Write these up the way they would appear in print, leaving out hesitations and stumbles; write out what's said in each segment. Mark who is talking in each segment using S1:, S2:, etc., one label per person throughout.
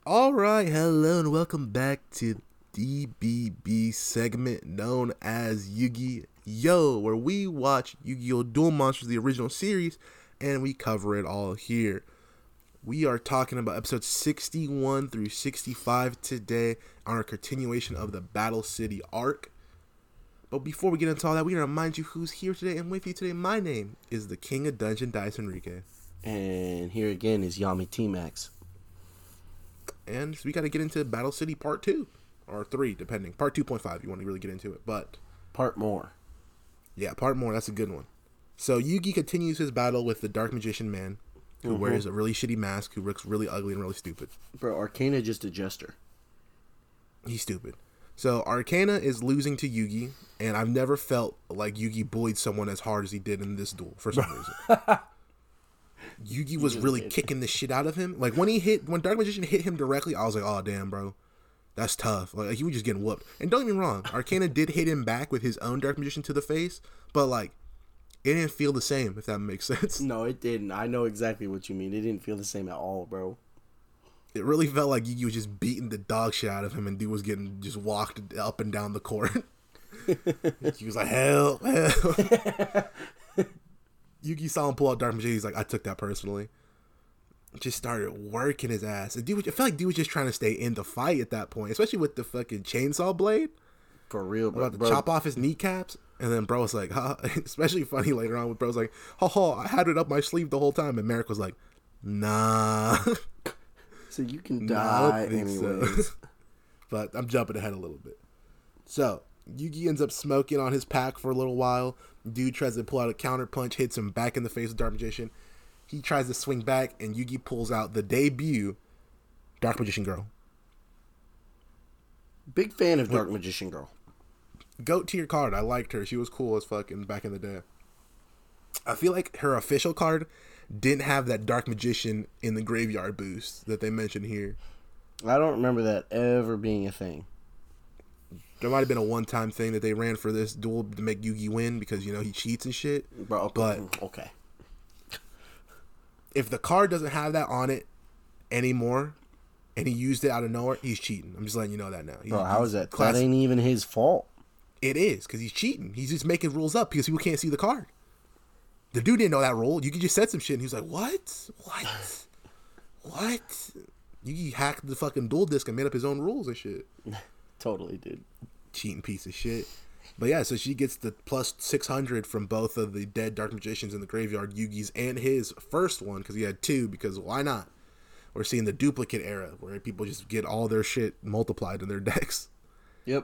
S1: All right, hello and welcome back to DBB segment known as Yu-Gi-Oh, where we watch Yu-Gi-Oh! Duel Monsters, the original series, and we cover it all here. We are talking about episodes 61 through 65 today on our continuation of the Battle City arc. But before we get into all that, we want to remind you who's here today and with you today. My name is the King of Dungeon Dice, Enrique.
S2: And here again is Yami T-Max.
S1: And so we got to get into Battle City Part 2, or 3, depending. Part 2.5, you want to really get into it. But
S2: Part more.
S1: Yeah, Part more, that's a good one. So Yugi continues his battle with the Dark Magician Man, who wears a really shitty mask, who looks really ugly and really stupid.
S2: Bro, Arcana just a jester.
S1: He's stupid. So Arcana is losing to Yugi, and I've never felt like Yugi bullied someone as hard as he did in this duel, for some reason. Yugi was really kicking the shit out of him. Like, when Dark Magician hit him directly, I was like, oh, damn, bro. That's tough. Like, he was just getting whooped. And don't get me wrong, Arcana did hit him back with his own Dark Magician to the face, but, like, it didn't feel the same, if that makes sense.
S2: No, it didn't. I know exactly what you mean. It didn't feel the same at all, bro.
S1: It really felt like Yugi was just beating the dog shit out of him, and dude was getting just walked up and down the court. He was like, help. Yugi saw him pull out Dark Magician. He's like, I took that personally. Just started working his ass. And I feel like dude was just trying to stay in the fight at that point, especially with the fucking chainsaw blade.
S2: For real, bro.
S1: About to chop off his kneecaps. And then bro was like, especially funny later on when bro was like, I had it up my sleeve the whole time. And Merrick was like, nah.
S2: So you can die anyways.
S1: So. But I'm jumping ahead a little bit. So Yugi ends up smoking on his pack for a little while. Dude tries to pull out a counter punch, hits him back in the face with Dark Magician. He tries to swing back, and Yugi pulls out the debut Dark Magician Girl.
S2: Big fan of Dark Magician Girl.
S1: Goat tier card. I liked her. She was cool as fucking back in the day. I feel like her official card didn't have that Dark Magician in the graveyard boost that they mentioned here.
S2: I don't remember that ever being a thing.
S1: There might have been a one-time thing that they ran for this duel to make Yugi win because, you know, he cheats and shit.
S2: Bro,
S1: but
S2: okay.
S1: If the card doesn't have that on it anymore and he used it out of nowhere, he's cheating. I'm just letting you know that now.
S2: Bro, how is that? That ain't even his fault.
S1: It is, because he's cheating. He's just making rules up because people can't see the card. The dude didn't know that rule. Yugi just said some shit and he was like, what? Yugi hacked the fucking duel disc and made up his own rules and shit.
S2: Totally, dude.
S1: Cheating piece of shit. But yeah, so she gets the plus 600 from both of the dead Dark Magicians in the graveyard, Yugi's and his first one, because he had two, because why not? We're seeing the duplicate era, where people just get all their shit multiplied in their decks.
S2: Yep.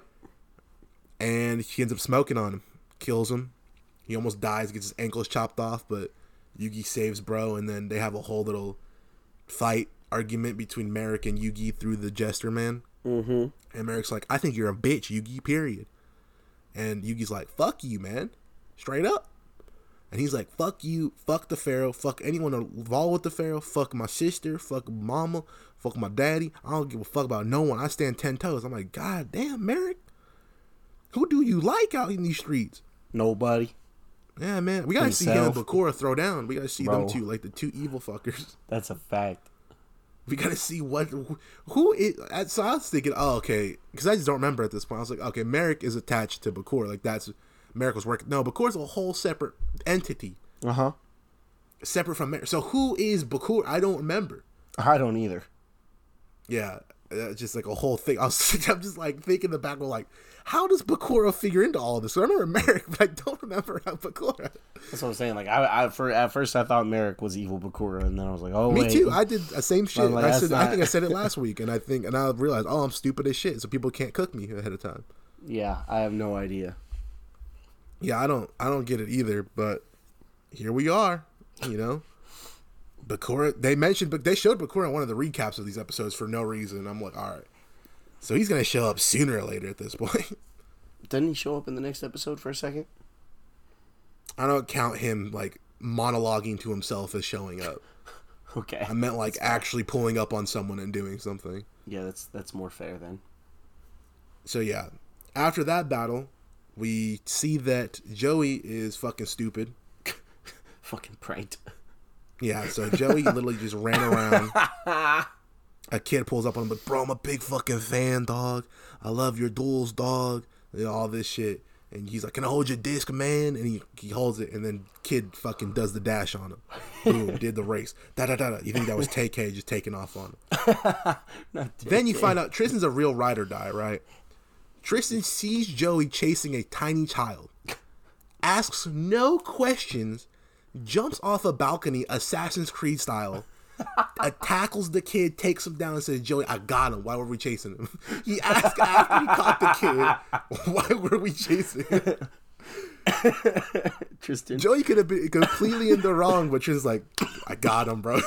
S1: And she ends up smoking on him, kills him. He almost dies, gets his ankles chopped off, but Yugi saves bro, and then they have a whole little fight argument between Merrick and Yugi through the Jester Man.
S2: Mm-hmm.
S1: And Merrick's like, I think you're a bitch, Yugi, period. And Yugi's like, fuck you, man. Straight up. And he's like, fuck you, fuck the Pharaoh, fuck anyone involved with the Pharaoh, fuck my sister, fuck mama, fuck my daddy. I don't give a fuck about no one. I stand 10 toes. I'm like, God damn, Merrick. Who do you like out in these streets?
S2: Nobody.
S1: Yeah, man. We gotta see him and Bakura throw down. We gotta see them two, like the two evil fuckers.
S2: That's a fact.
S1: We gotta see who is. So I was thinking, oh, okay, because I just don't remember at this point. I was like, okay, Merrick is attached to Bakura, like that's Merrick was working. No, Bakura's a whole separate entity. Separate from Merrick. So who is Bakura? I don't remember.
S2: I don't either.
S1: Yeah, just like a whole thing. I'm just like thinking the back, like, how does Bakura figure into all of this? So I remember Merrick, but I don't remember how Bakura.
S2: That's what I'm saying. Like, at first I thought Merrick was evil Bakura, and then I was like, oh,
S1: Me too. I did the same shit.
S2: Like,
S1: I think I said it last week, and I realized, oh, I'm stupid as shit, so people can't cook me ahead of time.
S2: Yeah, I have no idea.
S1: Yeah, I don't get it either, but here we are, you know. Bakura, they showed Bakura in one of the recaps of these episodes for no reason. I'm like, all right. So he's going to show up sooner or later at this point.
S2: Doesn't he show up in the next episode for a second?
S1: I don't count him, like, monologuing to himself as showing up.
S2: Okay.
S1: I meant, like, actually pulling up on someone and doing something.
S2: Yeah, that's more fair then.
S1: So, yeah. After that battle, we see that Joey is fucking stupid.
S2: Fucking pranked.
S1: Yeah, so Joey literally just ran around A kid pulls up on him, like, bro, I'm a big fucking fan, dog. I love your duels, dog. You know, all this shit. And he's like, can I hold your disc, man? And he holds it, and then kid fucking does the dash on him. Boom, did the race. Da-da-da-da. You think that was TK just taking off on him. Then you find out Tristan's a real ride or die, right? Tristan sees Joey chasing a tiny child, asks no questions, jumps off a balcony, Assassin's Creed style, tackles the kid, takes him down, and says, Joey, I got him. Why were we chasing him? He asked after he caught the kid, why were we chasing him?
S2: Tristan.
S1: Joey could have been completely in the wrong, but Tristan's like, I got him, bro.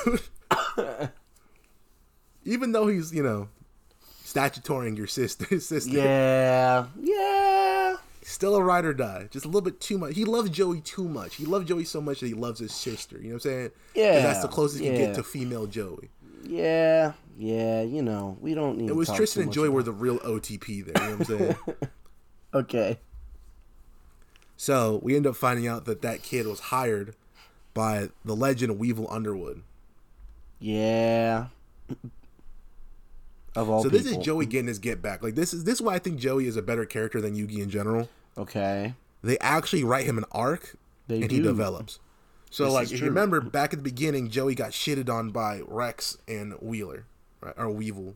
S1: Even though he's, you know, statutorying your sister.
S2: Yeah.
S1: Still a ride or die. Just a little bit too much. He loves Joey too much. He loves Joey so much that he loves his sister. You know what I'm saying?
S2: Yeah.
S1: 'Cause that's the closest you can get to female Joey.
S2: Yeah, you know, we don't need
S1: It was
S2: to talk
S1: Tristan
S2: too
S1: and Joey
S2: much
S1: were the real OTP there. You know what I'm saying?
S2: Okay.
S1: So we end up finding out that kid was hired by the legend of Weevil Underwood.
S2: Yeah. Of all
S1: So
S2: people.
S1: this is Joey getting his get back. Like this is why I think Joey is a better character than Yugi in general.
S2: Okay.
S1: They actually write him an arc,
S2: They
S1: and
S2: do.
S1: he develops. So
S2: This
S1: like
S2: is
S1: if you
S2: true.
S1: remember back at the beginning, Joey got shitted on by Rex and Wheeler, right? Or Weevil.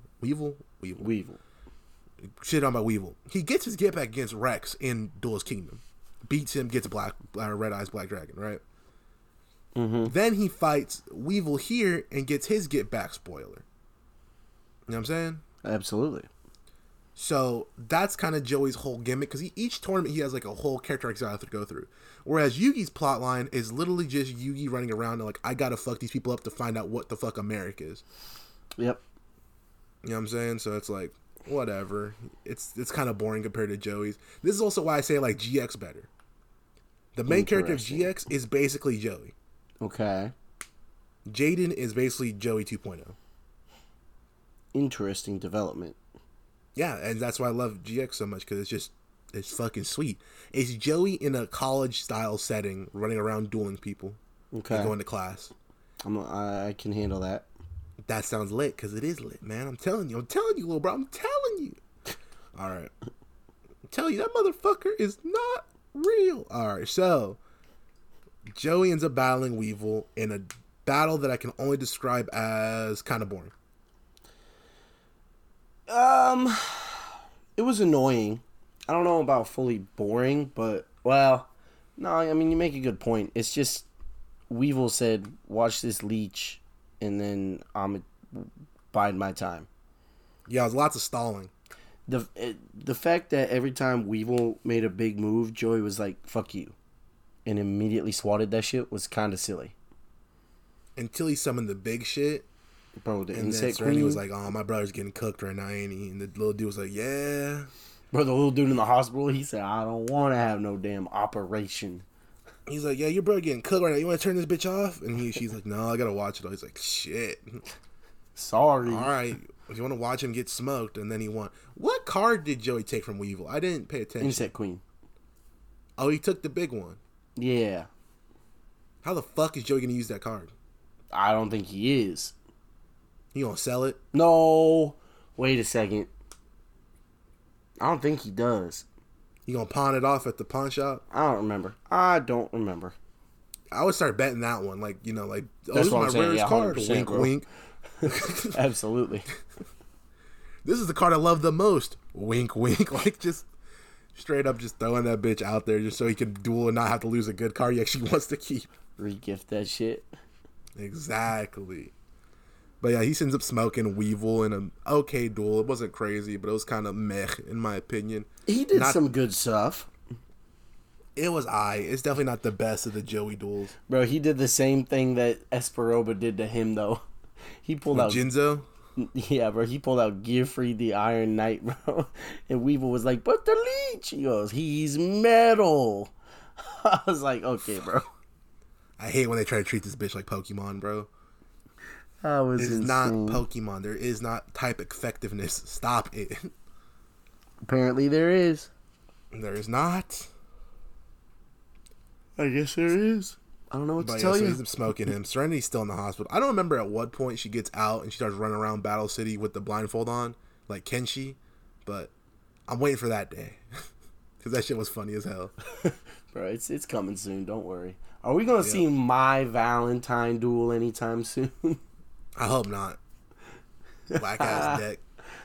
S1: Shitted on by Weevil. He gets his get back against Rex in Duelist Kingdom, beats him, gets Red Eyes Black Dragon, right?
S2: Mm-hmm.
S1: Then he fights Weevil here and gets his get back spoiler. You know what I'm saying?
S2: Absolutely.
S1: So that's kind of Joey's whole gimmick, because each tournament he has like a whole character arc to go through. Whereas Yugi's plotline is literally just Yugi running around and like, I gotta fuck these people up to find out what the fuck America is.
S2: Yep.
S1: You know what I'm saying? So it's like, whatever. It's kind of boring compared to Joey's. This is also why I say like GX better. The main character of GX is basically Joey.
S2: Okay.
S1: Jaden is basically Joey 2.0.
S2: Interesting development.
S1: Yeah, and that's why I love GX so much, because it's fucking sweet. It's Joey in a college-style setting, running around dueling people.
S2: Okay.
S1: And going to class.
S2: I can handle that.
S1: That sounds lit, because it is lit, man. I'm telling you, little bro. I'm telling you. All right. I'm telling you, that motherfucker is not real. All right, so Joey ends up battling Weevil in a battle that I can only describe as kind of boring.
S2: It was annoying. I don't know about fully boring, but, well, no, I mean, you make a good point. It's just, Weevil said, watch this leech, and then I'm bide my time.
S1: Yeah, there's lots of stalling.
S2: The fact that every time Weevil made a big move, Joey was like, fuck you, and immediately swatted that shit was kind of silly.
S1: Until he summoned the big shit.
S2: Bro, the
S1: And then
S2: insect
S1: Serenity
S2: queen
S1: was like, oh, my brother's getting cooked right now, ain't he? And the little dude was like, yeah.
S2: Bro, the little dude in the hospital, he said, I don't want to have no damn operation.
S1: He's like, yeah, your brother getting cooked right now. You want to turn this bitch off? And she's like, no, I got to watch it. He's like, shit.
S2: Sorry.
S1: All right. If you want to watch him get smoked, and then he won. What card did Joey take from Weevil? I didn't pay attention.
S2: Insect queen.
S1: Oh, he took the big one.
S2: Yeah.
S1: How the fuck is Joey going to use that card?
S2: I don't think he is.
S1: He going to sell it?
S2: No. Wait a second. I don't think he does.
S1: He going to pawn it off at the pawn shop?
S2: I don't remember.
S1: I would start betting that one. Like, you know, like, oh,
S2: That's
S1: this is
S2: what
S1: my
S2: I'm saying.
S1: rarest
S2: Yeah,
S1: card.
S2: 100%,
S1: Wink,
S2: bro.
S1: wink.
S2: Absolutely.
S1: This is the card I love the most. Wink, wink. Like, just straight up just throwing that bitch out there just so he can duel and not have to lose a good card he actually wants to keep.
S2: Regift that shit.
S1: Exactly. But yeah, he ends up smoking Weevil in an okay duel. It wasn't crazy, but it was kind of meh, in my opinion.
S2: He did some good stuff.
S1: It was It's definitely not the best of the Joey duels.
S2: Bro, he did the same thing that Esperoba did to him, though. He pulled out...
S1: Jinzo?
S2: Yeah, bro. He pulled out Gearfried the Iron Knight, bro. And Weevil was like, but the leech! He goes, he's metal. I was like, okay, bro.
S1: I hate when they try to treat this bitch like Pokemon, bro.
S2: That was
S1: It's
S2: insane.
S1: not Pokemon. There is not type effectiveness. Stop it.
S2: Apparently there is.
S1: There is not.
S2: I guess there is. I don't know what
S1: But
S2: to
S1: yeah,
S2: tell
S1: so
S2: you.
S1: he's smoking him. Serenity's still in the hospital. I don't remember at what point she gets out and she starts running around Battle City with the blindfold on, like Kenshi. But I'm waiting for that day. Because that shit was funny as hell.
S2: Bro, it's coming soon. Don't worry. Are we going to see My Valentine duel anytime soon?
S1: I hope not. Black ass deck.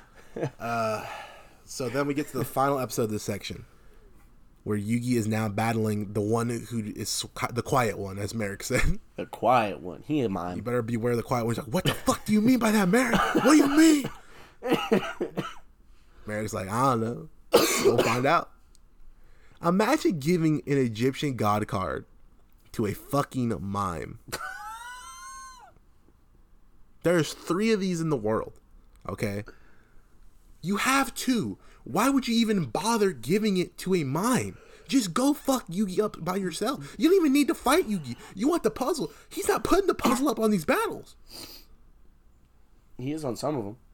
S1: So then we get to the final episode of this section, where Yugi is now battling the one who is the quiet one, as Merrick said.
S2: The quiet one. He ain't mine.
S1: You better beware of the quiet one. He's like, what the fuck do you mean by that, Merrick? What do you mean? Merrick's like, I don't know. We'll find out. Imagine giving an Egyptian god card to a fucking mime. There's 3 of these in the world. Okay? You have 2. Why would you even bother giving it to a mime? Just go fuck Yugi up by yourself. You don't even need to fight Yugi. You want the puzzle. He's not putting the puzzle up on these battles.
S2: He is on some of them.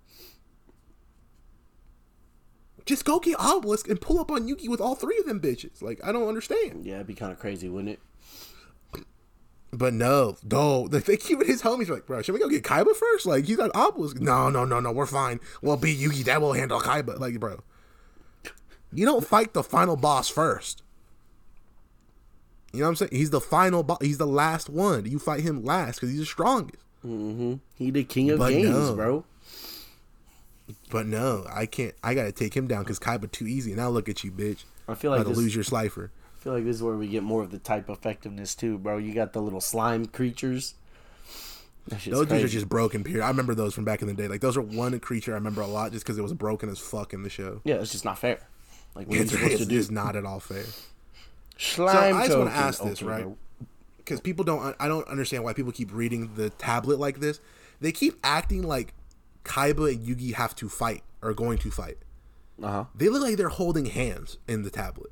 S1: Just go get Obelisk and pull up on Yugi with all 3 of them bitches. Like, I don't understand.
S2: Yeah, it'd be kind of crazy, wouldn't it?
S1: But no. They keep it his homies. Like, bro, should we go get Kaiba first? Like, he's got Obelisk. No, we're fine. We'll beat Yugi. That will handle Kaiba. Like, bro, you don't fight the final boss first. You know what I'm saying? He's the final boss. He's the last one. You fight him last because he's the strongest.
S2: Mm-hmm. He the king of games, bro.
S1: But no, I can't. I gotta take him down because Kaiba too easy. Now look at you, bitch.
S2: I feel like
S1: to lose your Slifer.
S2: I feel like this is where we get more of the type effectiveness too, bro. You got the little slime creatures.
S1: Those dudes are just broken, period. I remember those from back in the day. Like, those are one creature I remember a lot just because it was broken as fuck in the show.
S2: Yeah, it's just not fair. Like, what are you supposed to do?
S1: It's not at all fair.
S2: Slime
S1: so I just want to
S2: token.
S1: ask this,
S2: Okay,
S1: right?
S2: bro.
S1: Because I don't understand why people keep reading the tablet like this. They keep acting like Kaiba and Yugi have to fight or are going to fight.
S2: Uh-huh.
S1: They look like they're holding hands in the tablet.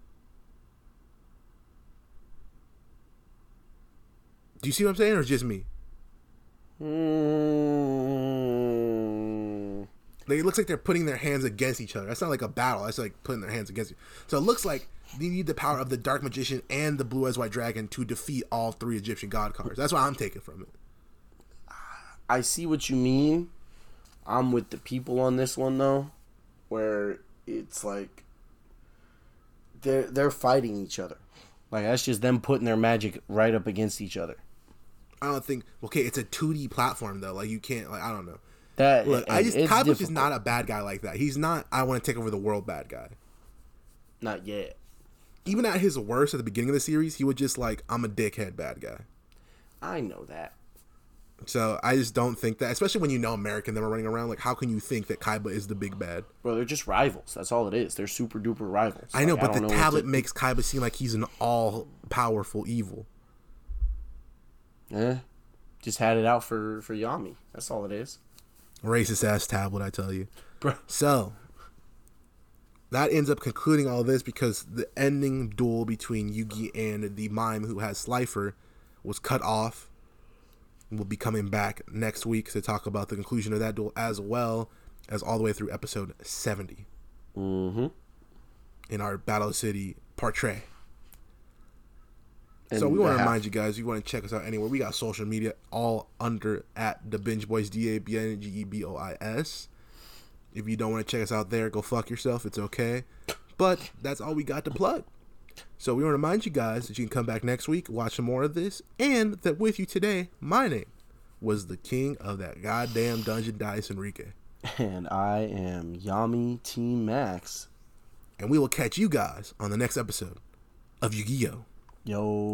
S1: Do you see what I'm saying, or just me? Like, it looks like they're putting their hands against each other. That's not like a battle. That's like putting their hands against you. So it looks like you need the power of the Dark Magician and the Blue Eyes White Dragon to defeat all 3 Egyptian god cards. That's what I'm taking from it.
S2: I see what you mean. I'm with the people on this one though, where it's like they're fighting each other. Like, that's just them putting their magic right up against each other.
S1: I don't think. Okay, it's a 2D platform though. Like, you can't. Like, I don't know.
S2: That
S1: Look,
S2: it's
S1: Kaiba's just not a bad guy like that. He's not. I want to take over the world bad guy.
S2: Not yet.
S1: Even at his worst at the beginning of the series, he was just like, I'm a dickhead bad guy.
S2: I know that.
S1: So I just don't think that, especially when you know American them are running around. Like, how can you think that Kaiba is the big bad?
S2: Bro, they're just rivals. That's all it is. They're super duper rivals.
S1: I know,
S2: Like,
S1: but
S2: I don't
S1: the
S2: know
S1: tablet makes Kaiba seem like he's an all powerful evil.
S2: Just had it out for Yami. That's all it is.
S1: Racist ass tablet, I tell you.
S2: Bro.
S1: So that ends up concluding all this because the ending duel between Yugi and the mime who has Slifer was cut off. We'll be coming back next week to talk about the conclusion of that duel, as well as all the way through episode 70
S2: Mm-hmm.
S1: in our Battle City portrait. So we want to remind you guys, you want to check us out anywhere. We got social media all under at the Binge Boys, DABNGEBOIS. If you don't want to check us out there, go fuck yourself. It's okay. But that's all we got to plug. So we want to remind you guys that you can come back next week, watch some more of this, and that with you today, my name was the king of that goddamn Dungeon Dice, Enrique.
S2: And I am Yami Team Max.
S1: And we will catch you guys on the next episode of Yu-Gi-Oh!
S2: Yo.